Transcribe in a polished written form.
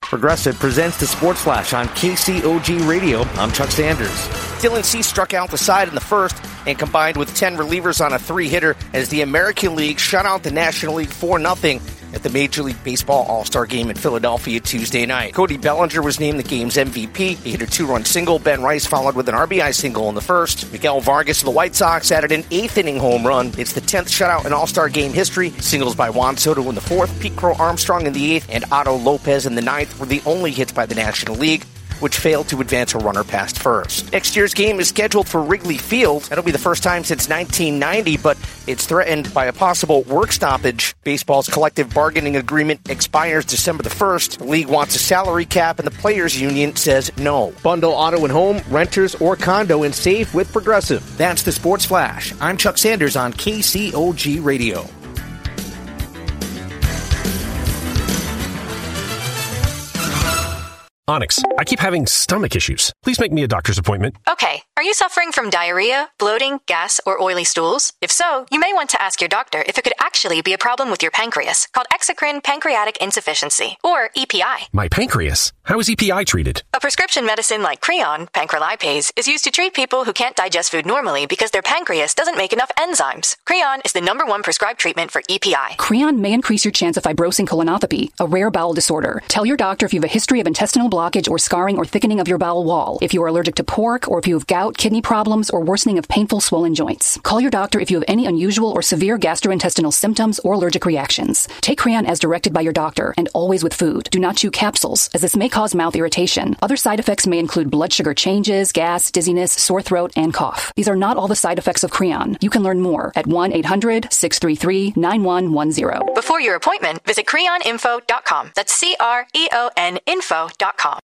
Progressive presents the Sports Flash on KCOG Radio. I'm Chuck Sanders. Dylan Cease struck out the side in the first and combined with 10 relievers on a 3-hitter as the American League shut out the National League 4-0 at the Major League Baseball All-Star Game in Philadelphia Tuesday night. Cody Bellinger was named the game's MVP. He hit a 2-run single. Ben Rice followed with an RBI single in the first. Miguel Vargas of the White Sox added an 8th-inning home run. It's the 10th shutout in All-Star Game history. Singles by Juan Soto in the 4th, Pete Crow Armstrong in the 8th, and Otto Lopez in the 9th were the only hits by the National League, which failed to advance a runner past first. Next year's game is scheduled for Wrigley Field. That'll be the first time since 1990, but it's threatened by a possible work stoppage. Baseball's collective bargaining agreement expires December the 1st. The league wants a salary cap, and the players' union says no. Bundle auto and home, renters, or condo and save with Progressive. That's the Sports Flash. I'm Chuck Sanders on KCOG Radio. Onyx, I keep having stomach issues. Please make me a doctor's appointment. Okay, are you suffering from diarrhea, bloating, gas, or oily stools? If so, you may want to ask your doctor if it could actually be a problem with your pancreas, called exocrine pancreatic insufficiency, or EPI. My pancreas? How is EPI treated? A prescription medicine like Creon, pancrelipase, is used to treat people who can't digest food normally because their pancreas doesn't make enough enzymes. Creon is the #1 prescribed treatment for EPI. Creon may increase your chance of fibrosing colonopathy, a rare bowel disorder. Tell your doctor if you have a history of intestinal blockage or scarring or thickening of your bowel wall, if you are allergic to pork, or if you have gout, kidney problems, or worsening of painful swollen joints. Call your doctor if you have any unusual or severe gastrointestinal symptoms or allergic reactions. Take Creon as directed by your doctor, and always with food. Do not chew capsules, as this may cause mouth irritation. Other side effects may include blood sugar changes, gas, dizziness, sore throat, and cough. These are not all the side effects of Creon. You can learn more at 1-800-633-9110. Before your appointment, visit creoninfo.com. That's CREON info.com.